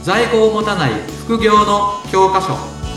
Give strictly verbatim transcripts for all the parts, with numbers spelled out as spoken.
在庫を持たない副業の教科書。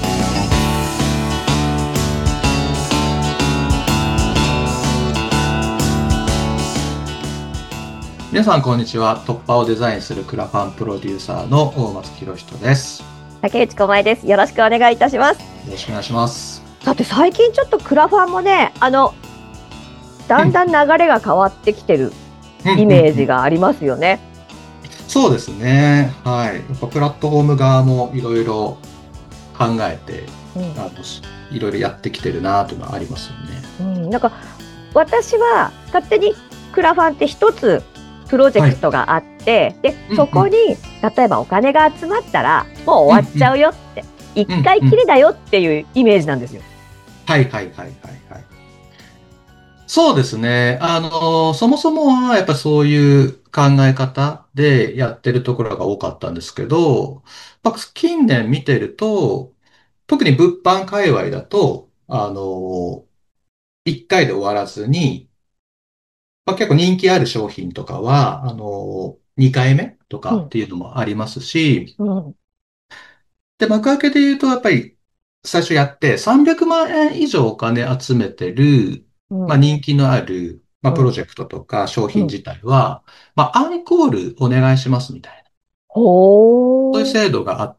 皆さんこんにちは。突破をデザインするクラファンプロデューサーの大松博人です。 竹内小舞です。よろしくお願いいたします。よろしくお願いします。 さて最近ちょっとクラファンもね、あのだんだん流れが変わってきてるイメージがありますよね。 そうですね。はい。やっぱプラットフォーム側もいろいろ考えて、うん、あのいろいろやってきてるなというのはありますよね。 うん、なんか私は勝手にクラファンって一つプロジェクトがあって、はい、でそこに、うんうん、例えばお金が集まったらもう終わっちゃうよって、一、うんうん、回きりだよっていうイメージなんですよ。 はいはいはいはいはい。そうですね。あの、そもそもはやっぱそういう考え方でやってるところが多かったんですけど、近年見てると、特に物販界隈だと、あの、一回で終わらずに、まあ、結構人気ある商品とかは、あの、二回目とかっていうのもありますし、 うんうん、 で、幕開けで言うと、やっぱり最初やってさんびゃくまんえん以上お金集めてる、 うん、 まあ、人気のある、まあ、プロジェクトとか商品自体は、まあ、アンコールお願いしますみたいな。 ほー。 そういう制度があって、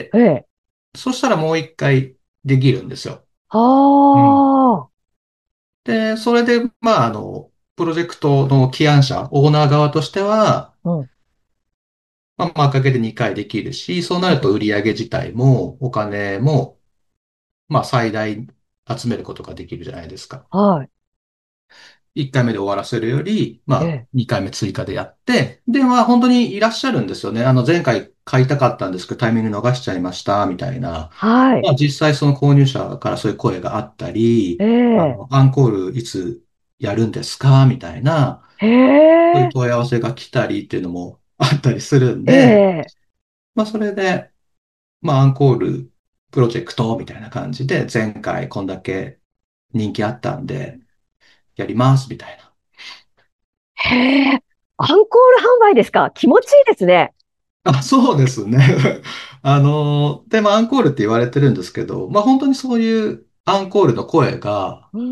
ええ、 そしたらもう一回できるんですよ。うん。 あで、それで、まあ、あの、プロジェクトの起案者、オーナー側としては、 うん、 まあ、幕開けでにかいできるし、そうなると売り上げ自体もお金も、まあ、最大集めることができるじゃないですか。 はい。 いっかいめで終わらせるより、まあ、 ええ、 にかいめ追加でやって、で、まあ、本当にいらっしゃるんですよね。あの、前回買いたかったんですけど、タイミング逃しちゃいました、みたいな。 はい。 まあ、実際その購入者からそういう声があったり、 ええ、 あの、アンコールいつやるんですかみたいな、 へそういうえ、 問い合わせが来たりっていうのもあったりするんえで、 え、 まあ、それで、まあ、アンコールプロジェクトみたいな感じで、前回こんだけ人気あったんで、やります、みたいな。 へえ、アンコール販売ですか？気持ちいいですね。 あ、そうですね。あの、で、まあ、アンコールって言われてるんですけど、まあ、本当にそういうアンコールの声が、 うん、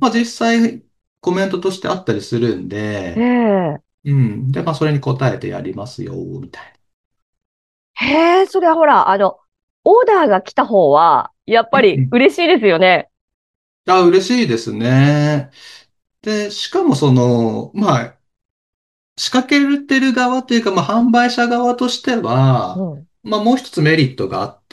まあ、実際コメントとしてあったりするんえで、 え、 うん。で、まあ、それに答えてやりますよ、みたいへえ、それはほら、あの、オーダーが来た方は、やっぱな。うんうん。 り嬉しいですよね。 あ、嬉しいですね。で、しかもその、まあ、仕掛けてる側というか、まあ、販売者側としては、 うん、 まあ、もう一つメリットがあって、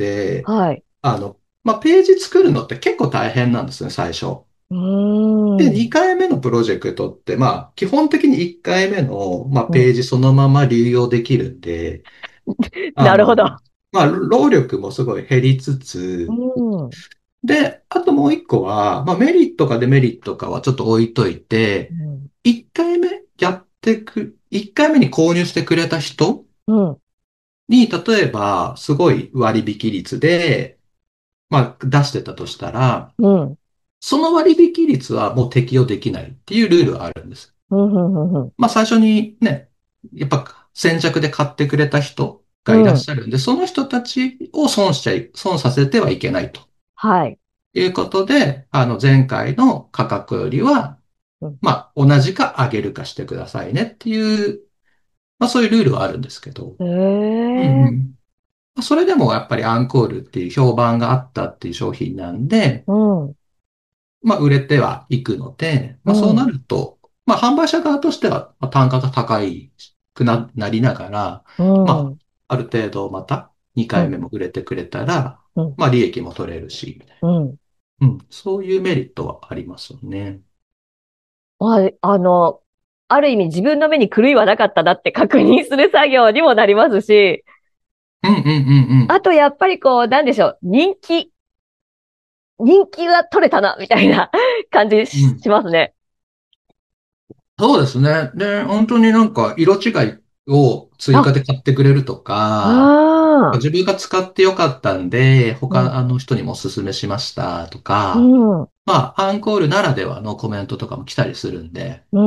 はい。 あの、まあ、ページ作るのって結構大変なんですね、最初。 うで、 ーん、 にかいめのプロジェクトって、まあ、基本的にいっかいめの、まあ、 うん、 ページそのまま流用できるんで、あの、 なるほど。 まあ、労力もすごい減りつうつ、 ん、 で、あともう一個は、まあ、メリットかデメリットかはちょっと置いといて、 うん、 いっかいめやってく、いっかいめに購入してくれた人うん、 に、例えば、すごい割引率で、まあ、出してたとしたら、 うん、 その割引率はもう適用できないっていうルールがあるんです。 うん、うん、うん、 まあ、最初にね、やっぱ先着で買ってくれた人がいらっうん、 しゃるんで、その人たちを損しちゃい、損させてはいけないとはい。 いうことで、あの、前回の価格よりは、 うん、 まあ、同じか上げるかしてくださいねっていう、まあ、そういうルールはあるんですけど、 へうんうえ、 ん。それでもやっぱりアンコールっていう評判があったっていう商品なんで、 うん、 まあ、売れてはいくので、 うまあ、そうなん、 ると、まあ、販売者側としてはまあ単価が高いくな、なりながら、 うまん、 あ、ある程度また2 うん、 回目も売れてくれたら、 うん、 まあ、利益も取れるし、みたいうん。 な。うん、そういうメリットはありますよね。 あ、あの、ある意味自分の目に狂いはなかったなって確認する作業にもなりますし、 うんうんうんうん。 あとやっぱりこう、なんでしょう、人気、人気が取れたな、みたいな感じしうん。 ますね。 そうですね。で、本当になんか色違いを追加あ、 で買ってくれるとか、 ああ、 自分が使ってよかったんで、 うん、 他の人にもお勧めしましたとうか、 ん、 まあ、アンコールならではのコメントとかも来たりするんで、 うん。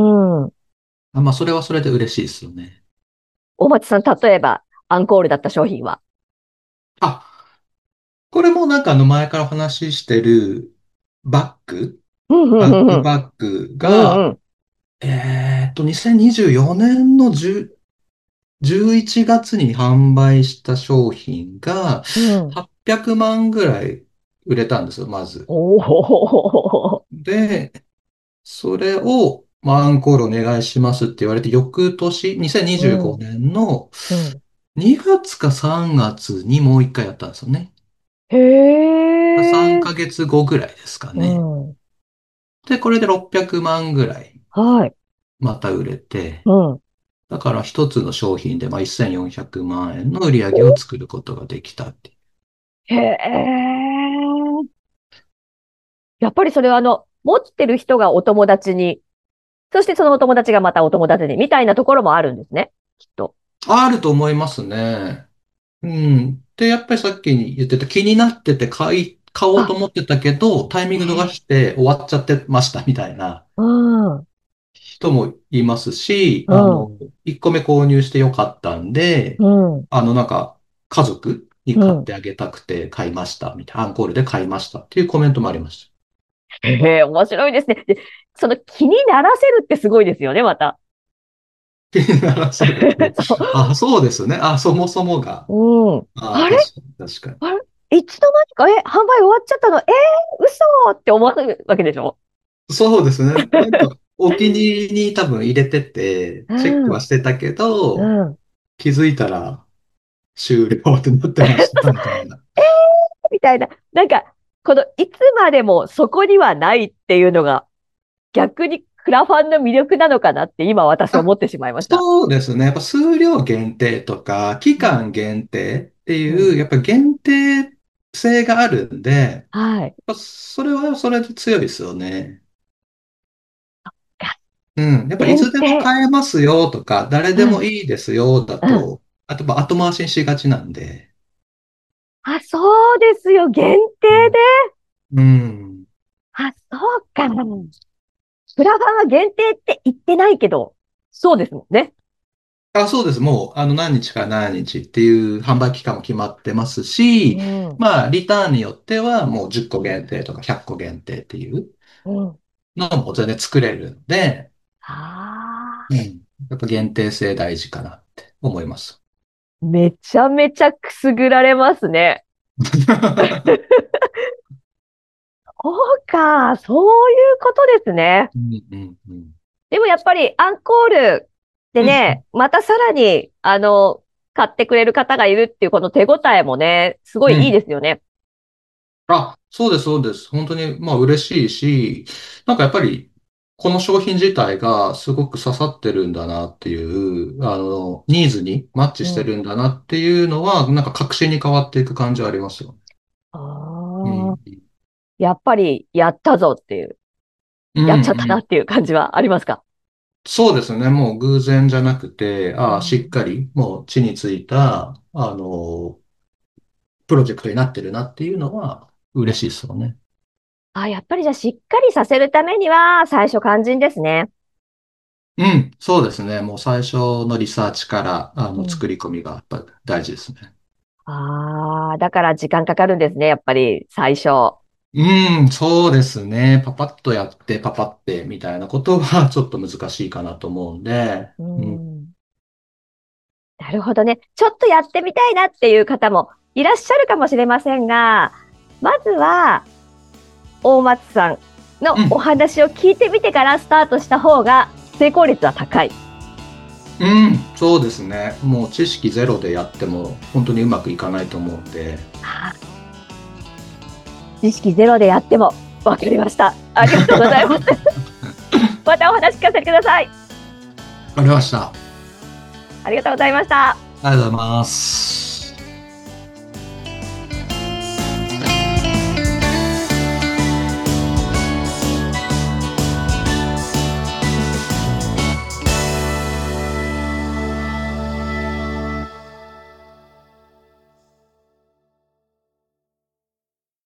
あまあ、それはそれで嬉しいですよね。 大町さん、例えば、アンコールだった商品は？ これもなんかあの前からお話ししてるバッグ、 うんうバッんうんグバッグうんうが、 んえーっと、にせんにじゅうよねんの10 じゅういちがつに販売した商品がうんはっぴゃくまんぐらい売れたんですよ、まず。 おおで、それを、まあ、アンコールお願いしますって言われて、翌年、2025 うん年のうんにがつかさんがつにもう一回やったんですよね。 へ 3 えヶ月後ぐらいですかうね。 んで、これでろっぴゃくまんぐらいはいまた売れて、 うんだから一つの商品でまあせんよんひゃくまん円の売り上げを作ることができたっていう。 へえやっぱりそれはあの、持ってる人がお友達に、そしてそのお友達がまたお友達に、みたいなところもあるんですね。きっと。 あると思いますね。うん。で、やっぱりさっき言ってた気になってて買い、買おうとあ、 思ってたけど、タイミング逃ねして終わっちゃってましたみたいなうん、うん、 人もいますし、 うあの、いっこめ購入してよかったんで、 ん、 あの、なんか、家族にうん。 買ってあげたくて買いましたみたいな、アンコールで買いましたっていうコメントもありましへえ、面白いですね。で、その気にならせるってすごいですよね、また。 た。気にならせるって。 そあ、そうですね。あ、そもそもが。 う。うん。 あ、 あれ確かに、確かに。 あれいつの間にか、え、販売終わっちゃったのえー、嘘って思われるわけでしょそうですね。なんか、お気に入りに多分入れてて、 うチェックはん、 してたけど、 うん。 気づいたら終了ってなってましたみたいな。 みたいな。なんか、この、いつまでもそこにはないっていうのが、逆にクラファンの魅力なのかなって今私はあ、 思ってしまいました。 そうですね。やっぱ数量限定とか、期うん。 間限定ってうん。 いう、やっぱ限定性があるんで、やっはい。 ぱそれはそれで強いですよね。うん。やっぱいつでも限定。 買えますよとか、誰でもうん。 いいですよだうん。 と、あと後回しにしがちなんで。 あ、そうですよ。限定うん。 で。 うん。 あ、そうか。プラファンは限定って言ってないけど、そうですもんね。 あ、そうです。もう、あの、何日から何日っていう販売期間も決まってますし、 うん。うまあ、リターンによってはもうじゅっこ限定とかひゃっこ限定っていうん。 のも全然作れるんで、 ああ。 うん。やっぱ限定性大事かなって思います。 めちゃめちゃくすぐられますね。そうか。そういうことですね。 うんうんうん。 でもやっぱりアンコールでうんね、またさらに、あの、買ってくれる方がいるっていうこの手応えもね、すごいいいうん。 ですよね。 あ、そうです、そうです。本当に、まあ嬉しいし、なんかやっぱり、この商品自体がすごく刺さってるんだなっていう、あの、ニーズにマッチしてうん。 るんだなっていうのは、なんか確信に変わっていく感じはありますよ。うああ、 ん。 やっぱりやったぞっていう、 うんやっちゃったなうん。 っていう感じはありますか？ そうですね。もう偶然じゃなくて、ああ、しっうん。 かり、もう地についた、あの、プロジェクトになってるなっていうのは嬉しいですよね。 あ、やっぱりじゃあしっかりさせるためには最初肝心ですね。 うん、そうですね。もう最初のリサーチから、あの、 うん。 作り込みがやっぱ大事ですね。 ああ、だから時間かかるんですね、やっぱり最初。 うん、そうですね。パパッとやって、パパってみたいなことはちょっと難しいかなと思うんで、 ううん、 ん。なるほどね。ちょっとやってみたいなっていう方もいらっしゃるかもしれませんが、まずは大松さんのおうん、 話を聞いてみてからスタートした方が成功率は高い。 うん、そうですね。もう知識ゼロでやっても本当にうまくいかないと思うんで。 あ知識ゼロでやってもわかりました。ありがとうございます。またお話聞かせてください。 わかりました。あありがとうございました。 りがとうございます。